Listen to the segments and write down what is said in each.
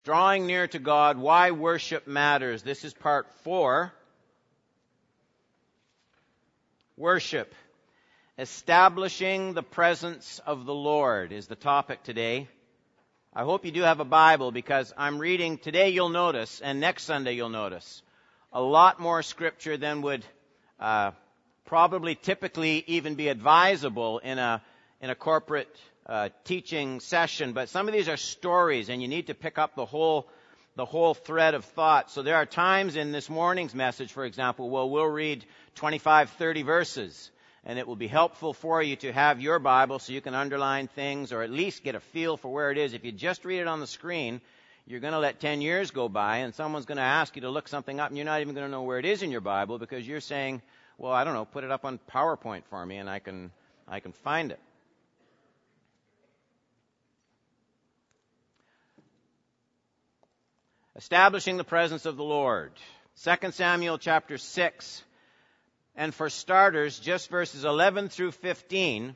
Drawing near to God, why worship matters. This is part 4. Worship. Establishing the presence of the Lord is the topic today. I hope you do have a Bible, because I'm reading today, you'll notice, and next Sunday you'll notice, a lot more scripture than would probably typically even be advisable in a corporate teaching session. But some of these are stories, and you need to pick up the whole thread of thought. So there are times in this morning's message, for example, we'll read 25, 30 verses, and it will be helpful for you to have your Bible so you can underline things or at least get a feel for where it is. If you just read it on the screen, you're going to let 10 years go by, and someone's going to ask you to look something up, and you're not even going to know where it is in your Bible, because you're saying, well, I don't know, put it up on PowerPoint for me, and I can find it. Establishing the presence of the Lord. 2 Samuel chapter 6. And for starters, just verses 11 through 15.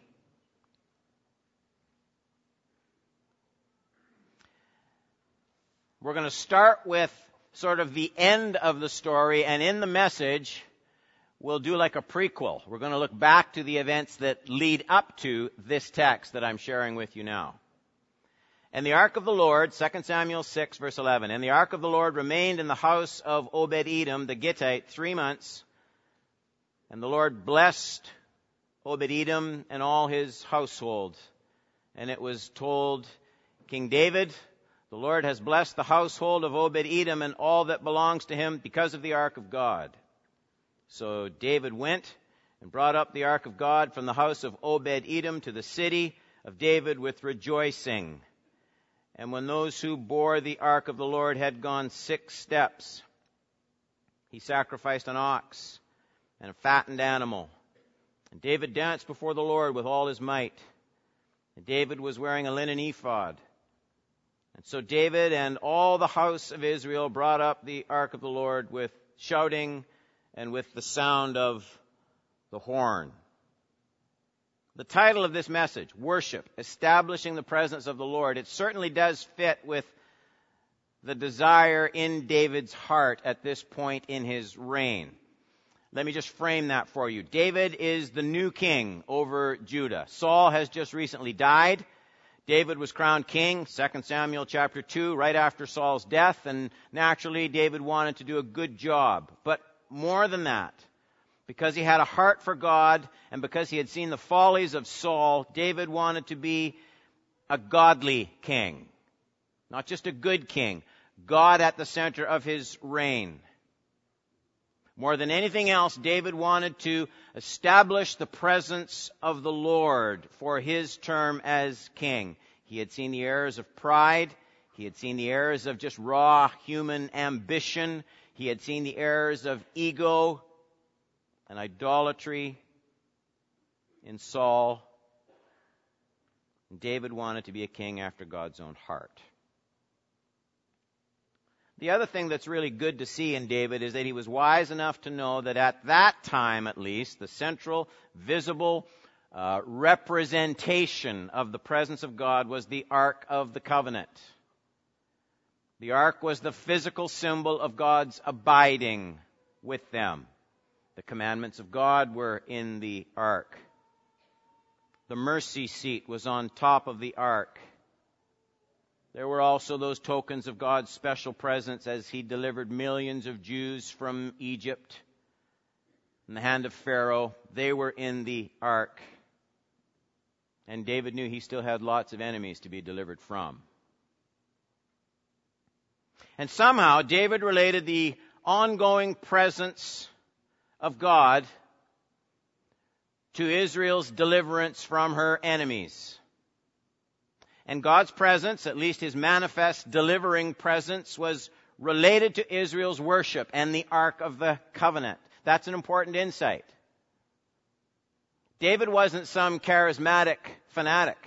We're going to start with sort of the end of the story, and in the message, we'll do like a prequel. We're going to look back to the events that lead up to this text that I'm sharing with you now. And the ark of the Lord, 2 Samuel 6, verse 11, and the ark of the Lord remained in the house of Obed-Edom the Gittite 3 months. And the Lord blessed Obed-Edom and all his household. And it was told King David, the Lord has blessed the household of Obed-Edom and all that belongs to him because of the ark of God. So David went and brought up the ark of God from the house of Obed-Edom to the city of David with rejoicing. And when those who bore the ark of the Lord had gone 6 steps, he sacrificed an ox and a fattened animal. And David danced before the Lord with all his might. And David was wearing a linen ephod. And so David and all the house of Israel brought up the ark of the Lord with shouting and with the sound of the horn. The title of this message, Worship, Establishing the Presence of the Lord, it certainly does fit with the desire in David's heart at this point in his reign. Let me just frame that for you. David is the new king over Judah. Saul has just recently died. David was crowned king, 2 Samuel chapter 2, right after Saul's death, and naturally David wanted to do a good job. But more than that, because he had a heart for God and because he had seen the follies of Saul, David wanted to be a godly king. Not just a good king. God at the center of his reign. More than anything else, David wanted to establish the presence of the Lord for his term as king. He had seen the errors of pride. He had seen the errors of just raw human ambition. He had seen the errors of ego and idolatry in Saul. David wanted to be a king after God's own heart. The other thing that's really good to see in David is that he was wise enough to know that at that time, at least, the central, visible representation of the presence of God was the Ark of the Covenant. The Ark was the physical symbol of God's abiding with them. The commandments of God were in the Ark. The mercy seat was on top of the Ark. There were also those tokens of God's special presence as he delivered millions of Jews from Egypt in the hand of Pharaoh. They were in the Ark. And David knew he still had lots of enemies to be delivered from. And somehow David related the ongoing presence of God to Israel's deliverance from her enemies. And God's presence, at least his manifest delivering presence, was related to Israel's worship and the Ark of the Covenant. That's an important insight. David wasn't some charismatic fanatic.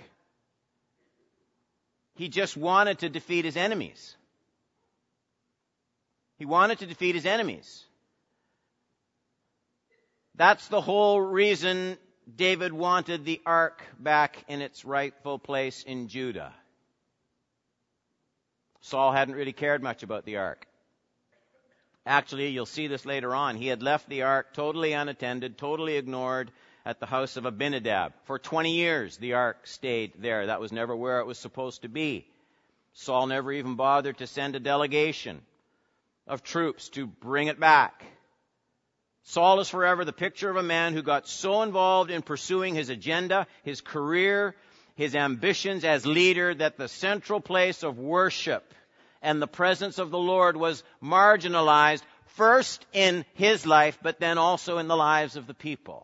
He just wanted to defeat his enemies. He wanted to defeat his enemies. That's the whole reason David wanted the ark back in its rightful place in Judah. Saul hadn't really cared much about the ark. Actually, you'll see this later on. He had left the ark totally unattended, totally ignored at the house of Abinadab. For 20 years, the ark stayed there. That was never where it was supposed to be. Saul never even bothered to send a delegation of troops to bring it back. Saul is forever the picture of a man who got so involved in pursuing his agenda, his career, his ambitions as leader, that the central place of worship and the presence of the Lord was marginalized, first in his life, but then also in the lives of the people.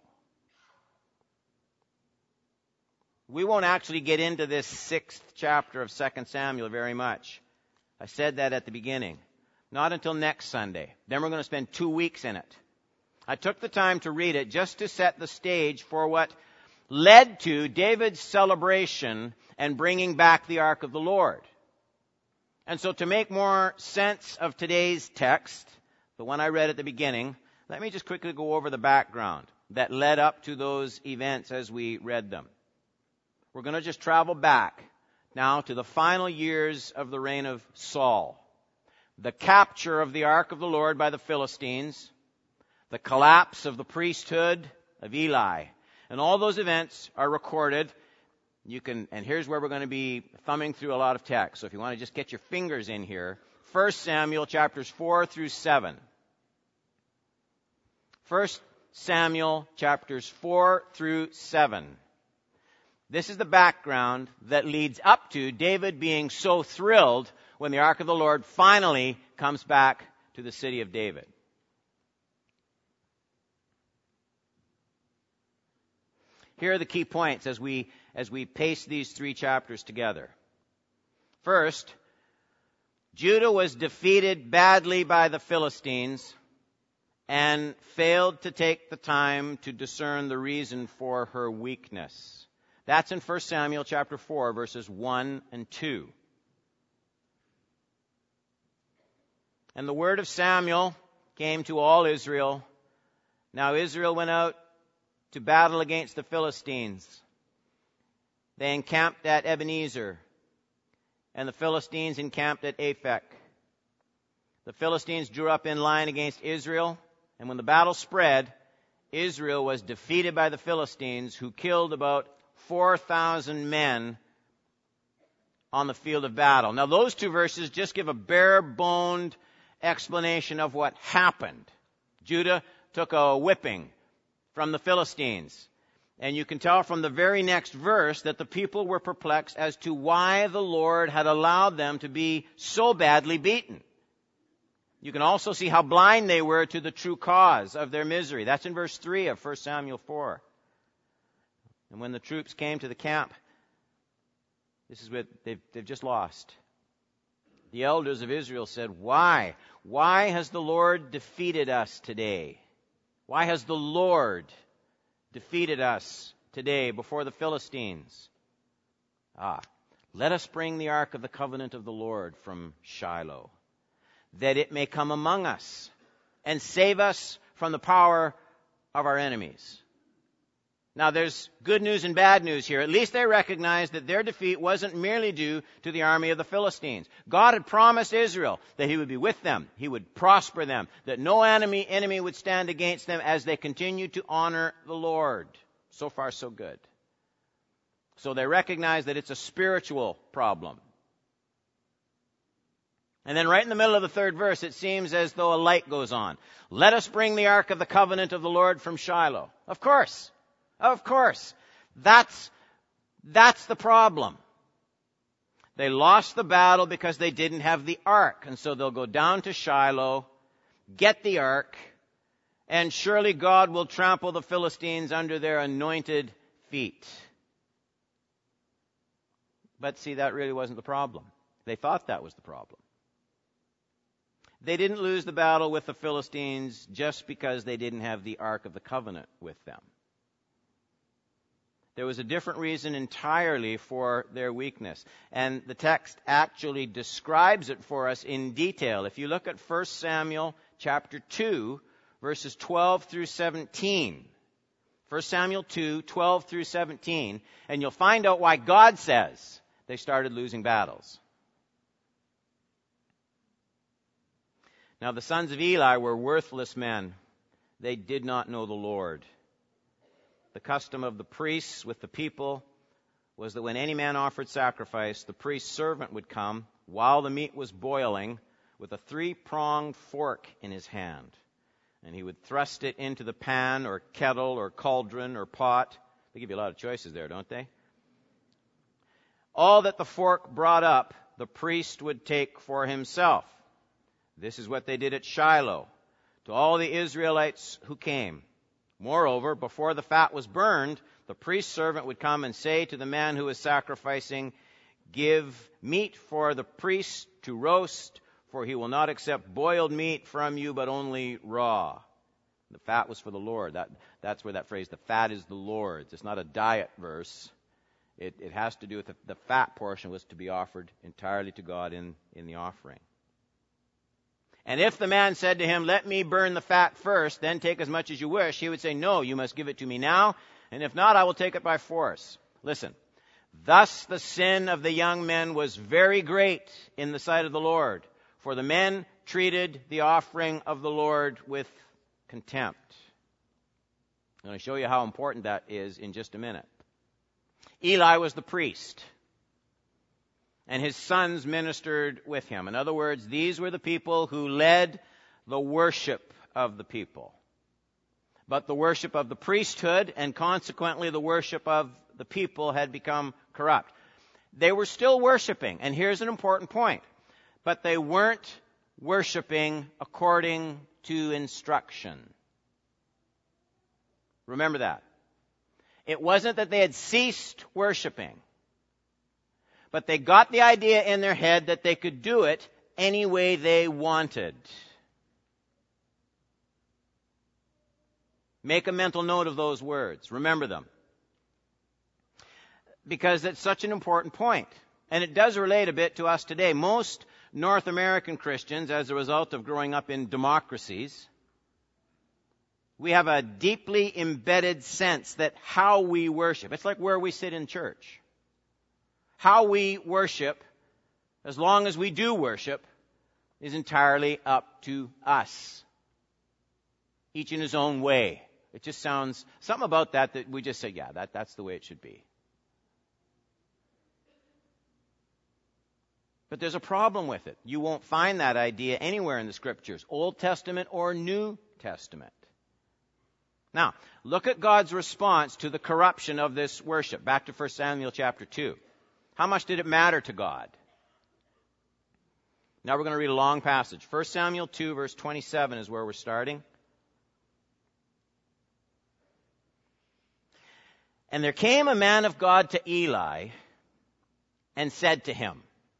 We won't actually get into this 6th chapter of 2 Samuel very much. I said that at the beginning. Not until next Sunday. Then we're going to spend 2 weeks in it. I took the time to read it just to set the stage for what led to David's celebration and bringing back the ark of the Lord. And so to make more sense of today's text, the one I read at the beginning, let me just quickly go over the background that led up to those events as we read them. We're going to just travel back now to the final years of the reign of Saul. The capture of the ark of the Lord by the Philistines, the collapse of the priesthood of Eli. And all those events are recorded. And here's where we're going to be thumbing through a lot of text. So if you want to just get your fingers in here, 1 Samuel chapters 4 through 7. 1 Samuel chapters 4 through 7. This is the background that leads up to David being so thrilled when the ark of the Lord finally comes back to the city of David. Here are the key points as we paste these 3 chapters together. First, Judah was defeated badly by the Philistines and failed to take the time to discern the reason for her weakness. That's in 1 Samuel chapter 4, verses 1 and 2. And the word of Samuel came to all Israel. Now Israel went out to battle against the Philistines. They encamped at Ebenezer, and the Philistines encamped at Aphek. The Philistines drew up in line against Israel, and when the battle spread, Israel was defeated by the Philistines, who killed about 4,000 men on the field of battle. Now, those 2 verses just give a bare-boned explanation of what happened. Judah took a whipping from the Philistines. And you can tell from the very next verse that the people were perplexed as to why the Lord had allowed them to be so badly beaten. You can also see how blind they were to the true cause of their misery. That's in verse 3 of 1 Samuel 4. And when the troops came to the camp, this is what they've just lost. The elders of Israel said, Why? Why has the Lord defeated us today? Why has the Lord defeated us today before the Philistines? Let us bring the ark of the covenant of the Lord from Shiloh, that it may come among us and save us from the power of our enemies. Now, there's good news and bad news here. At least they recognized that their defeat wasn't merely due to the army of the Philistines. God had promised Israel that He would be with them, He would prosper them, that no enemy would stand against them as they continued to honor the Lord. So far, so good. So they recognize that it's a spiritual problem. And then right in the middle of the 3rd verse, it seems as though a light goes on. Let us bring the ark of the covenant of the Lord from Shiloh. Of course. Of course. That's the problem. They lost the battle because they didn't have the ark. And so they'll go down to Shiloh, get the ark, and surely God will trample the Philistines under their anointed feet. But see, that really wasn't the problem. They thought that was the problem. They didn't lose the battle with the Philistines just because they didn't have the Ark of the Covenant with them. There was a different reason entirely for their weakness. And the text actually describes it for us in detail. If you look at 1 Samuel chapter 2, verses 12 through 17. 1 Samuel 2, 12 through 17. And you'll find out why God says they started losing battles. Now the sons of Eli were worthless men. They did not know the Lord. The custom of the priests with the people was that when any man offered sacrifice, the priest's servant would come while the meat was boiling with a 3-pronged fork in his hand. And he would thrust it into the pan or kettle or cauldron or pot. They give you a lot of choices there, don't they? All that the fork brought up, the priest would take for himself. This is what they did at Shiloh to all the Israelites who came. Moreover, before the fat was burned, the priest's servant would come and say to the man who was sacrificing, "Give meat for the priest to roast, for he will not accept boiled meat from you, but only raw." The fat was for the Lord. That's where that phrase, the fat is the Lord's. It's not a diet verse. It has to do with the fat portion was to be offered entirely to God in the offering. And if the man said to him, "Let me burn the fat first, then take as much as you wish," he would say, "No, you must give it to me now, and if not, I will take it by force." Listen, thus the sin of the young men was very great in the sight of the Lord, for the men treated the offering of the Lord with contempt. I'm going to show you how important that is in just a minute. Eli was the priest, and his sons ministered with him. In other words, these were the people who led the worship of the people. But the worship of the priesthood, and consequently the worship of the people, had become corrupt. They were still worshiping, and here's an important point, but they weren't worshiping according to instruction. Remember that. It wasn't that they had ceased worshiping, but they got the idea in their head that they could do it any way they wanted. Make a mental note of those words. Remember them. Because it's such an important point. And it does relate a bit to us today. Most North American Christians, as a result of growing up in democracies, we have a deeply embedded sense that how we worship, it's like where we sit in church. How we worship, as long as we do worship, is entirely up to us. Each in his own way. It just sounds, something about that we just say, yeah, that's the way it should be. But there's a problem with it. You won't find that idea anywhere in the Scriptures, Old Testament or New Testament. Now, look at God's response to the corruption of this worship. Back to 1 Samuel chapter 2. How much did it matter to God? Now we're going to read a long passage. 1 Samuel 2, verse 27 is where we're starting. And there came a man of God to Eli and said to him,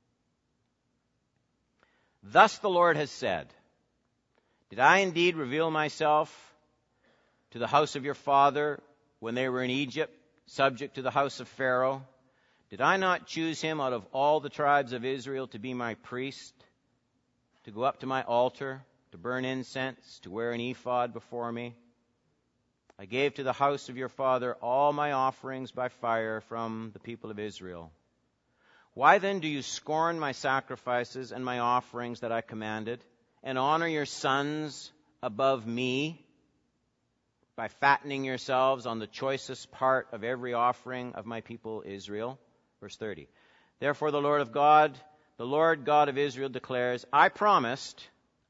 "Thus the Lord has said, did I indeed reveal myself to the house of your father when they were in Egypt, subject to the house of Pharaoh? Did I not choose him out of all the tribes of Israel to be my priest, to go up to my altar, to burn incense, to wear an ephod before me? I gave to the house of your father all my offerings by fire from the people of Israel. Why then do you scorn my sacrifices and my offerings that I commanded, and honor your sons above me by fattening yourselves on the choicest part of every offering of my people Israel?" Verse 30. "Therefore the Lord God of Israel declares, I promised,"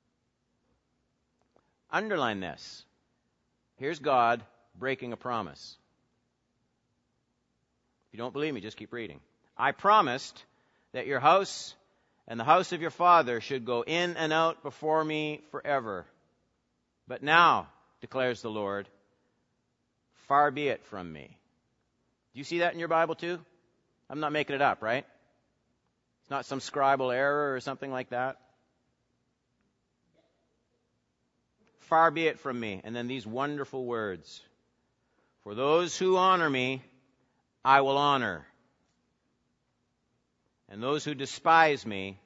underline this. Here's God breaking a promise. If you don't believe me, just keep reading. "I promised that your house and the house of your father should go in and out before me forever. But now, declares the Lord, far be it from me." Do you see that in your Bible too? I'm not making it up, right? It's not some scribal error or something like that. Far be it from me. And then these wonderful words. "For those who honor me, I will honor. And those who despise me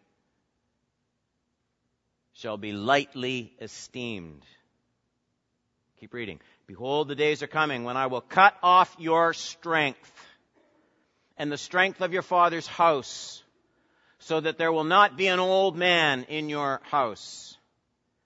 shall be lightly esteemed." Keep reading. "Behold, the days are coming when I will cut off your strength and the strength of your father's house, so that there will not be an old man in your house.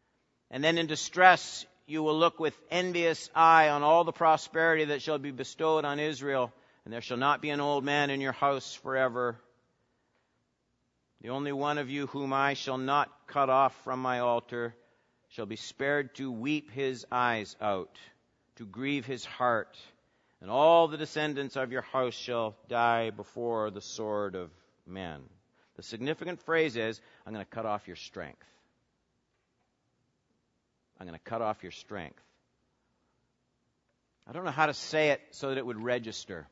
And then in distress you will look with envious eye on all the prosperity that shall be bestowed on Israel, and there shall not be an old man in your house forever. The only one of you whom I shall not cut off from my altar shall be spared to weep his eyes out, to grieve his heart, and all the descendants of your house shall die before the sword of men. The significant phrase is, I'm going to cut off your strength. I'm going to cut off your strength. I don't know how to say it so that it would register.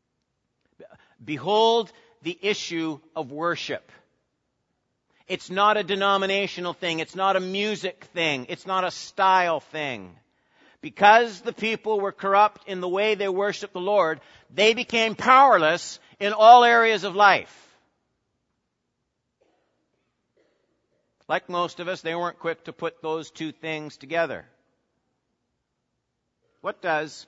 Behold the issue of worship. It's not a denominational thing. It's not a music thing. It's not a style thing. Because the people were corrupt in the way they worshiped the Lord, they became powerless in all areas of life. Like most of us, they weren't quick to put those two things together. What does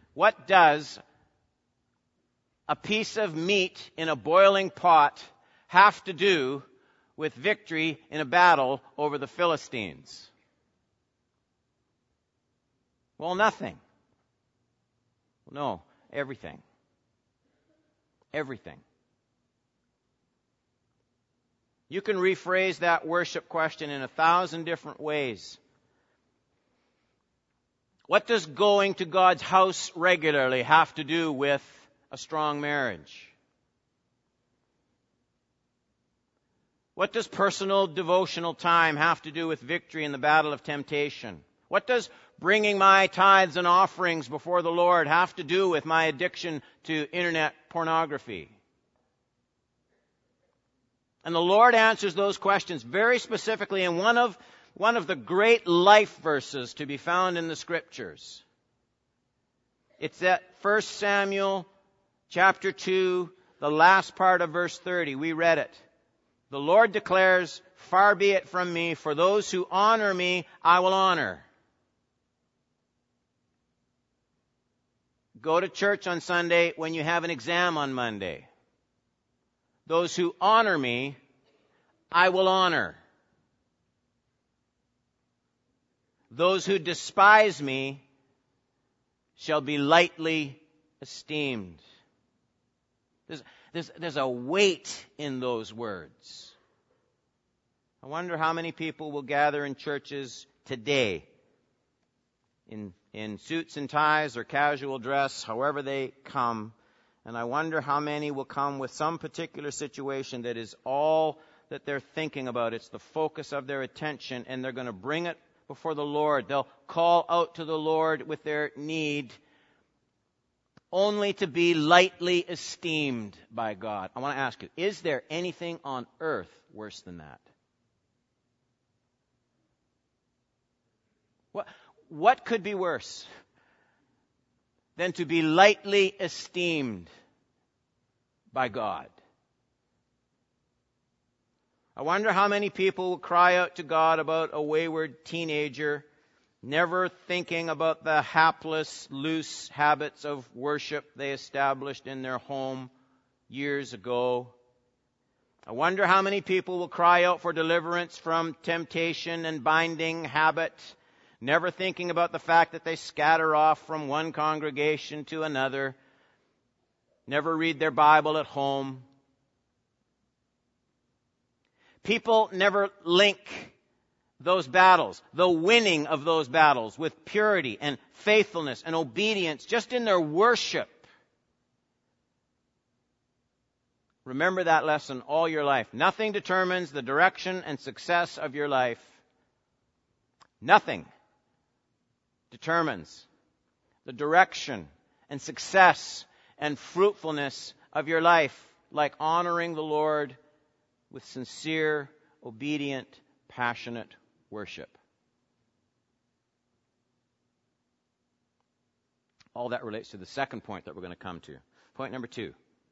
a piece of meat in a boiling pot have to do with victory in a battle over the Philistines? Well, nothing. No, everything. Everything. You can rephrase that worship question in 1,000 different ways. What does going to God's house regularly have to do with a strong marriage? What does personal devotional time have to do with victory in the battle of temptation? What does bringing my tithes and offerings before the Lord have to do with my addiction to internet pornography? And the Lord answers those questions very specifically in one of the great life verses to be found in the Scriptures. It's at 1 Samuel chapter 2, the last part of verse 30. We read it. The Lord declares, "Far be it from me, for those who honor me, I will honor." Go to church on Sunday when you have an exam on Monday. Those who honor me, I will honor. Those who despise me shall be lightly esteemed. There's a weight in those words. I wonder how many people will gather in churches today in suits and ties or casual dress, however they come. And I wonder how many will come with some particular situation that is all that they're thinking about. It's the focus of their attention, and they're going to bring it before the Lord. They'll call out to the Lord with their need, only to be lightly esteemed by God. I want to ask you, is there anything on earth worse than that? What could be worse than to be lightly esteemed by God? I wonder how many people will cry out to God about a wayward teenager, never thinking about the hapless, loose habits of worship they established in their home years ago. I wonder how many people will cry out for deliverance from temptation and binding habit, never thinking about the fact that they scatter off from one congregation to another, never read their Bible at home. People never link those battles, the winning of those battles, with purity and faithfulness and obedience just in their worship. Remember that lesson all your life. Nothing determines the direction and success of your life. Nothing determines the direction and success and fruitfulness of your life like honoring the Lord with sincere, obedient, passionate worship. All that relates to the second point that we're going to come to. Point number 2.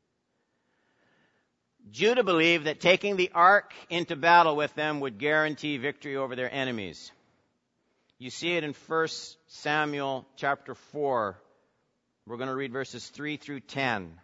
Judah believed that taking the ark into battle with them would guarantee victory over their enemies. You see it in 1 Samuel chapter 4. We're going to read verses 3 through 10.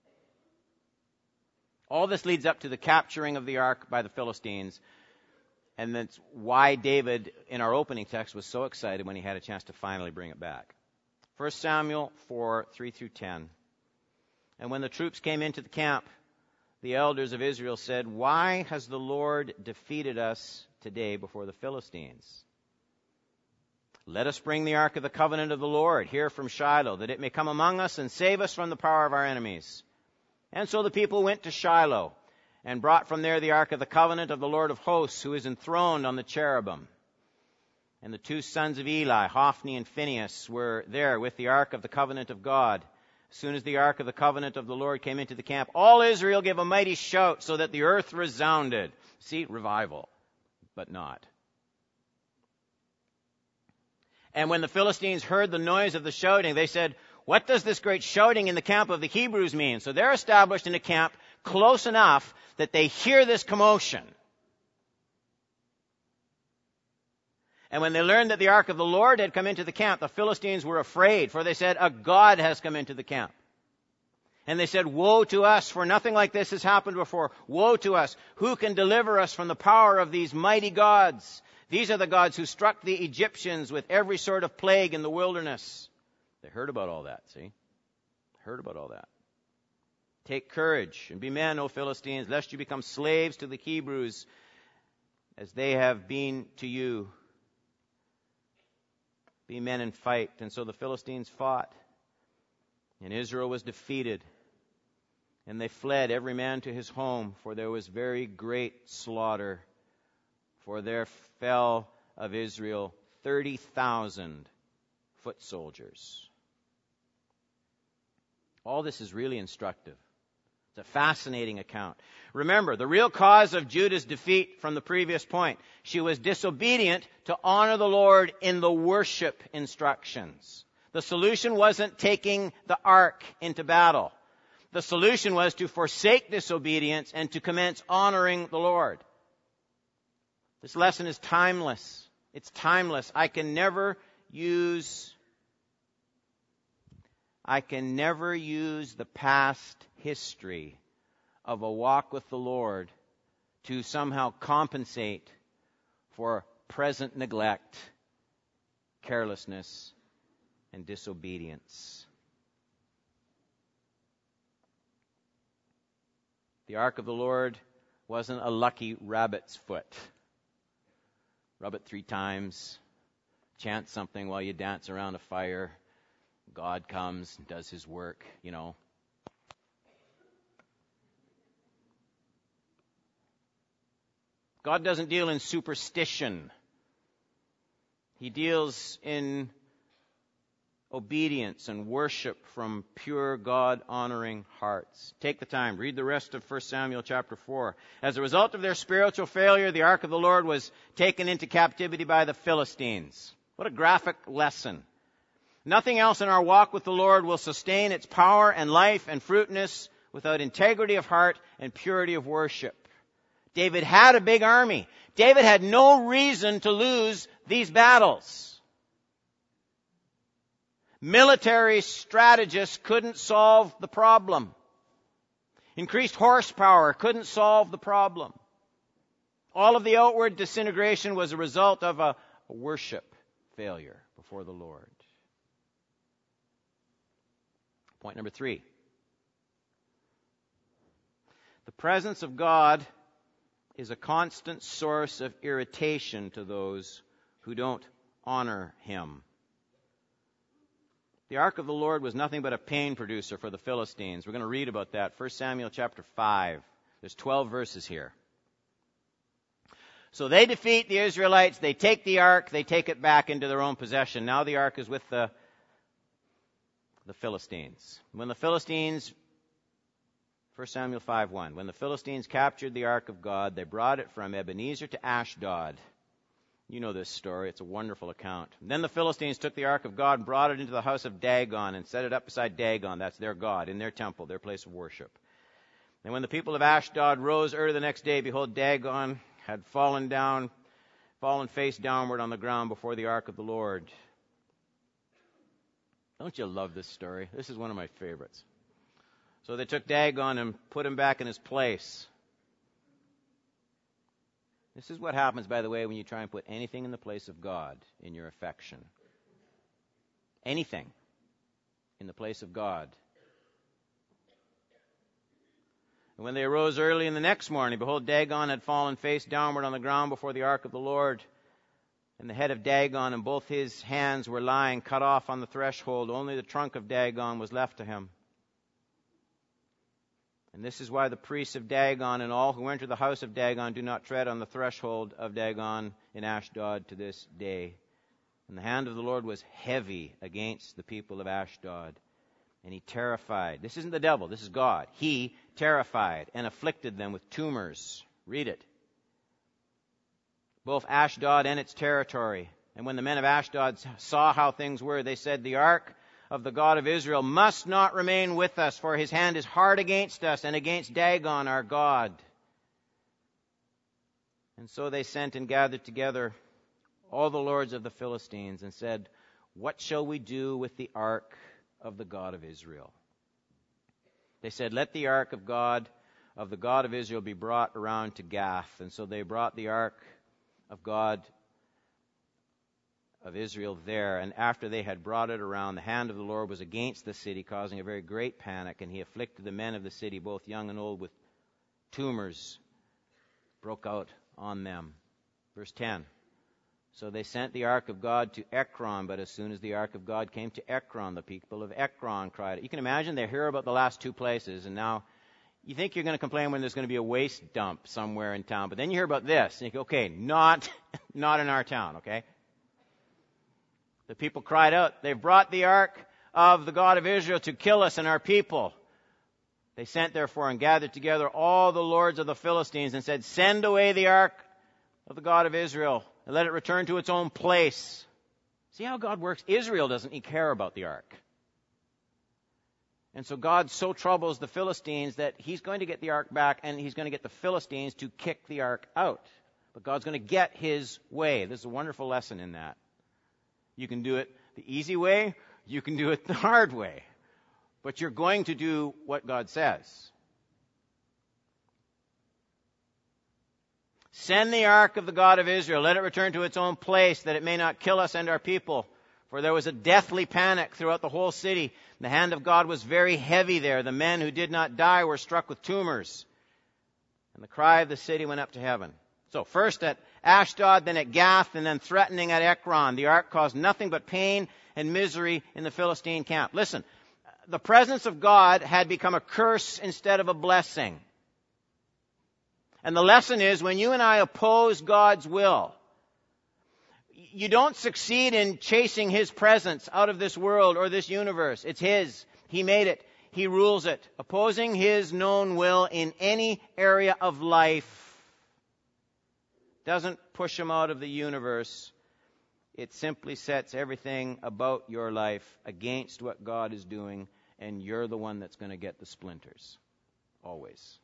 All this leads up to the capturing of the ark by the Philistines. And that's why David, in our opening text, was so excited when he had a chance to finally bring it back. 1 Samuel 4, 3 through 10. And when the troops came into the camp, the elders of Israel said, "Why has the Lord defeated us today before the Philistines? Let us bring the ark of the covenant of the Lord here from Shiloh, that it may come among us and save us from the power of our enemies." And so the people went to Shiloh and brought from there the ark of the covenant of the Lord of hosts, who is enthroned on the cherubim. And the two sons of Eli, Hophni and Phinehas, were there with the ark of the covenant of God. As soon as the ark of the covenant of the Lord came into the camp, all Israel gave a mighty shout, so that the earth resounded. See, revival, but not. And when the Philistines heard the noise of the shouting, they said, "What does this great shouting in the camp of the Hebrews mean?" So they're established in a camp close enough that they hear this commotion. And when they learned that the ark of the Lord had come into the camp, the Philistines were afraid, for they said, "A god has come into the camp." And they said, "Woe to us, for nothing like this has happened before. Woe to us! Who can deliver us from the power of these mighty gods? These are the gods who struck the Egyptians with every sort of plague in the wilderness." They heard about all that, see? Heard about all that. "Take courage and be men, O Philistines, lest you become slaves to the Hebrews as they have been to you. Be men and fight." And so the Philistines fought, and Israel was defeated. And they fled, every man to his home, for there was very great slaughter. For there fell of Israel 30,000 foot soldiers. All this is really instructive. It's a fascinating account. Remember, the real cause of Judah's defeat from the previous point. She was disobedient to honor the Lord in the worship instructions. The solution wasn't taking the ark into battle. The solution was to forsake disobedience and to commence honoring the Lord. This lesson is timeless. It's timeless. I can never use the past history of a walk with the Lord to somehow compensate for present neglect, carelessness, and disobedience. The ark of the Lord wasn't a lucky rabbit's foot. Rub it 3 times, chant something while you dance around a fire. God comes and does his work, you know. God doesn't deal in superstition. He deals in obedience and worship from pure God-honoring hearts. Take the time, read the rest of 1 Samuel chapter 4. As a result of their spiritual failure, the ark of the Lord was taken into captivity by the Philistines. What a graphic lesson. Nothing else in our walk with the Lord will sustain its power and life and fruitfulness without integrity of heart and purity of worship. David had a big army. David had no reason to lose these battles. Military strategists couldn't solve the problem. Increased horsepower couldn't solve the problem. All of the outward disintegration was a result of a worship failure before the Lord. Point number 3. The presence of God is a constant source of irritation to those who don't honor him. The ark of the Lord was nothing but a pain producer for the Philistines. We're going to read about that. 1 Samuel chapter 5. There's 12 verses here. So they defeat the Israelites. They take the ark. They take it back into their own possession. Now the ark is with the Philistines. When the Philistines, 1 Samuel 5:1, when the Philistines captured the ark of God, they brought it from Ebenezer to Ashdod. You know this story. It's a wonderful account. And then the Philistines took the ark of God and brought it into the house of Dagon and set it up beside Dagon. That's their god, in their temple, their place of worship. And when the people of Ashdod rose early the next day, behold, Dagon had fallen face downward on the ground before the ark of the Lord. Don't you love this story? This is one of my favorites. So they took Dagon and put him back in his place. This is what happens, by the way, when you try and put anything in the place of God in your affection. Anything in the place of God. And when they arose early in the next morning, behold, Dagon had fallen face downward on the ground before the ark of the Lord. And the head of Dagon and both his hands were lying cut off on the threshold. Only the trunk of Dagon was left to him. And this is why the priests of Dagon and all who enter the house of Dagon do not tread on the threshold of Dagon in Ashdod to this day. And the hand of the Lord was heavy against the people of Ashdod. And he terrified. This isn't the devil, this is God. He terrified and afflicted them with tumors. Read it. Both Ashdod and its territory. And when the men of Ashdod saw how things were, they said, the ark of the God of Israel must not remain with us, for his hand is hard against us and against Dagon our God. And so they sent and gathered together all the lords of the Philistines and said, what shall we do with the ark of the God of Israel? They said, let the ark of the God of Israel be brought around to Gath. And so they brought the ark of God of Israel there. And after they had brought it around, the hand of the Lord was against the city, causing a very great panic. And he afflicted the men of the city, both young and old, with tumors broke out on them. Verse 10. So they sent the ark of God to Ekron, but as soon as the ark of God came to Ekron, the people of Ekron cried. You can imagine they hear about the last two places, and now you think you're going to complain when there's going to be a waste dump somewhere in town, but then you hear about this, and you go, okay, not in our town, okay? The people cried out, they've brought the ark of the God of Israel to kill us and our people. They sent therefore and gathered together all the lords of the Philistines and said, send away the ark of the God of Israel and let it return to its own place. See how God works? Israel doesn't care about the ark. And so God so troubles the Philistines that he's going to get the ark back and he's going to get the Philistines to kick the ark out. But God's going to get his way. There's a wonderful lesson in that. You can do it the easy way, you can do it the hard way. But you're going to do what God says. Send the ark of the God of Israel. Let it return to its own place, that it may not kill us and our people. For there was a deathly panic throughout the whole city. The hand of God was very heavy there. The men who did not die were struck with tumors. And the cry of the city went up to heaven. So first at Ashdod, then at Gath, and then threatening at Ekron. The ark caused nothing but pain and misery in the Philistine camp. Listen, the presence of God had become a curse instead of a blessing. And the lesson is, when you and I oppose God's will, you don't succeed in chasing his presence out of this world or this universe. It's his. He made it. He rules it. Opposing his known will in any area of life doesn't push him out of the universe. It simply sets everything about your life against what God is doing, and you're the one that's going to get the splinters. Always.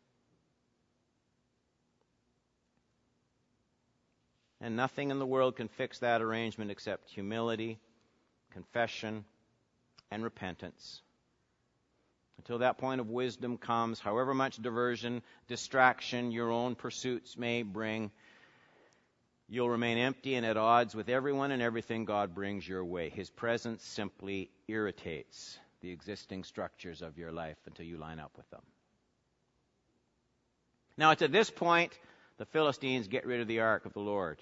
And nothing in the world can fix that arrangement except humility, confession, and repentance. Until that point of wisdom comes, however much diversion, distraction your own pursuits may bring, you'll remain empty and at odds with everyone and everything God brings your way. His presence simply irritates the existing structures of your life until you line up with them. Now, it's at this point the Philistines get rid of the ark of the Lord.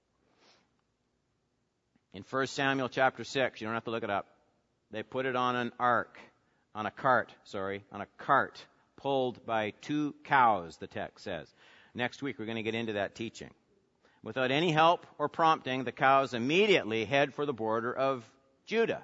In 1 Samuel chapter 6, you don't have to look it up, they put it on a cart, pulled by 2 cows, the text says. Next week we're going to get into that teaching. Without any help or prompting, the cows immediately head for the border of Judah.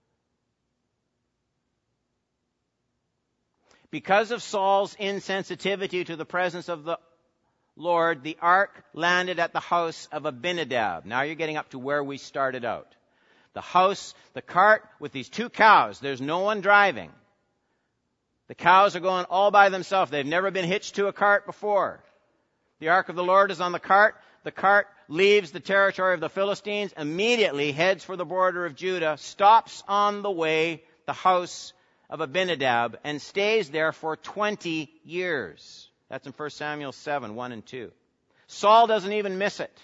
Because of Saul's insensitivity to the presence of the Lord, the ark landed at the house of Abinadab. Now you're getting up to where we started out. The cart with these 2 cows. There's no one driving. The cows are going all by themselves. They've never been hitched to a cart before. The ark of the Lord is on the cart. The cart leaves the territory of the Philistines, immediately heads for the border of Judah, stops on the way, the house of Abinadab, and stays there for 20 years. That's in 1 Samuel 7, 1 and 2. Saul doesn't even miss it.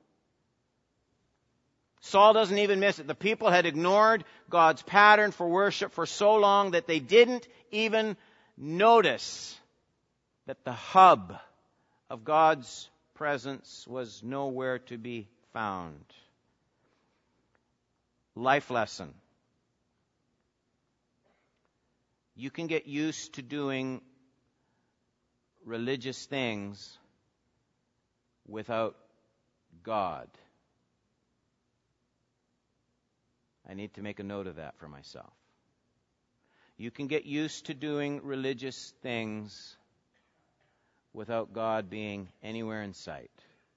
Saul doesn't even miss it. The people had ignored God's pattern for worship for so long that they didn't even notice that the hub of God's presence was nowhere to be found. Life lesson. You can get used to doing religious things without God. I need to make a note of that for myself. You can get used to doing religious things without God being anywhere in sight.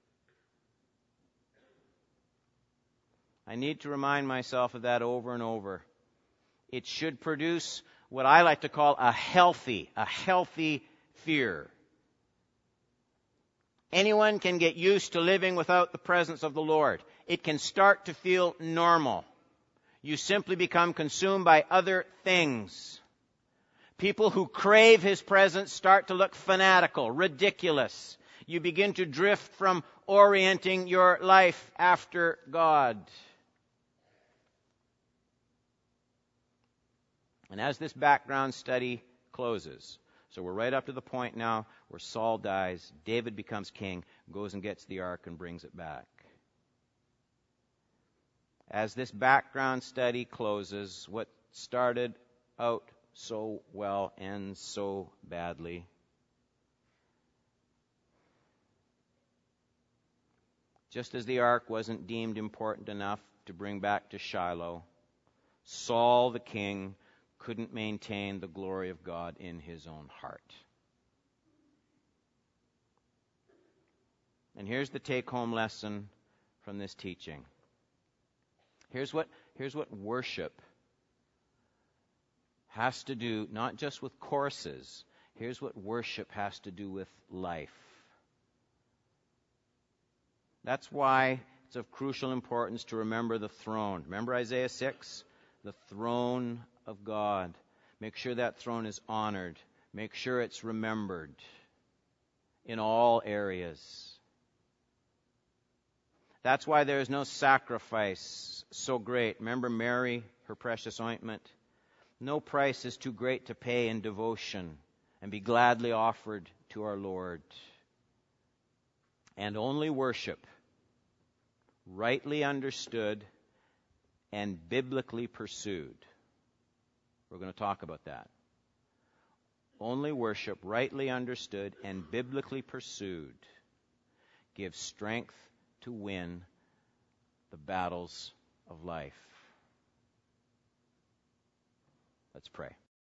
I need to remind myself of that over and over. It should produce what I like to call a healthy fear. Anyone can get used to living without the presence of the Lord. It can start to feel normal. You simply become consumed by other things. People who crave His presence start to look fanatical, ridiculous. You begin to drift from orienting your life after God. And as this background study closes, so we're right up to the point now where Saul dies, David becomes king, goes and gets the ark and brings it back. As this background study closes, what started out so well ends so badly. Just as the ark wasn't deemed important enough to bring back to Shiloh, Saul the king couldn't maintain the glory of God in his own heart. And here's the take-home lesson from this teaching. Here's what worship has to do, not just with courses. Here's what worship has to do with life. That's why it's of crucial importance to remember the throne. Remember Isaiah 6? The throne of God. Make sure that throne is honored. Make sure it's remembered in all areas. That's why there is no sacrifice so great. Remember Mary, her precious ointment? No price is too great to pay in devotion and be gladly offered to our Lord. And only worship, rightly understood and biblically pursued. We're going to talk about that. Only worship, rightly understood and biblically pursued, gives strength to win the battles of life. Let's pray.